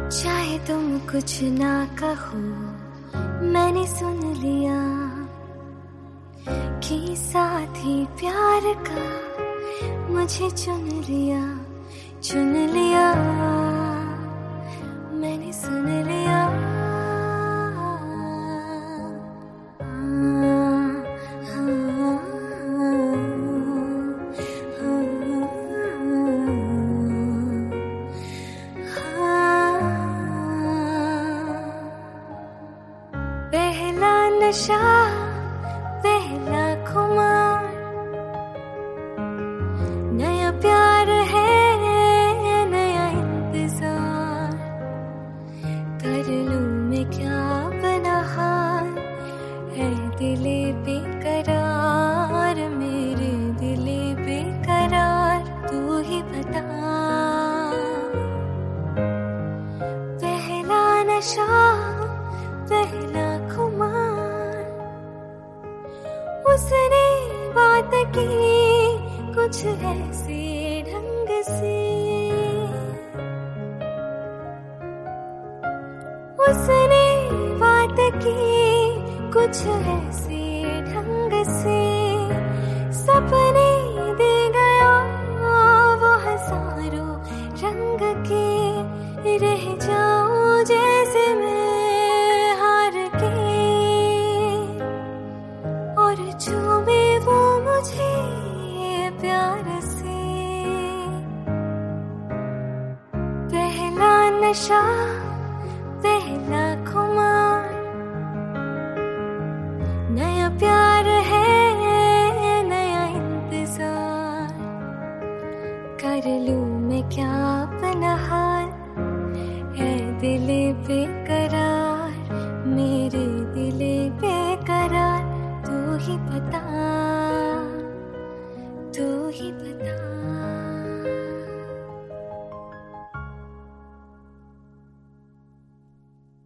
चाहे तुम कुछ ना कहो, मैंने सुन लिया कि साथी प्यार का मुझे चुन लिया, चुन लिया, मैंने सुन लिया। पहला नशा, पहला खुमार, नया प्यार है, नया इंतजार। कर लूं मैं क्या बना हाल, है दिले बेकरार, मेरे दिले बेकरार, तू ही बता। पहला नशा, पहला खुमार, उसने बात की कुछ ऐसे ढंग से, उसने बात की कुछ ऐसे ढंग से, सपने दे गया वो हजारों रंग के, रह जाऊं जैसे मैं हार के, और चूमे वो मुझे प्यार से। पहला नशा, पहला खुमार, नया प्यार है, नया इंतजार। कर लूं मैं क्या अपना हाल, है दिले बेकरार, मेरे दिले बेकरार, तू ही बता, तू ही बता।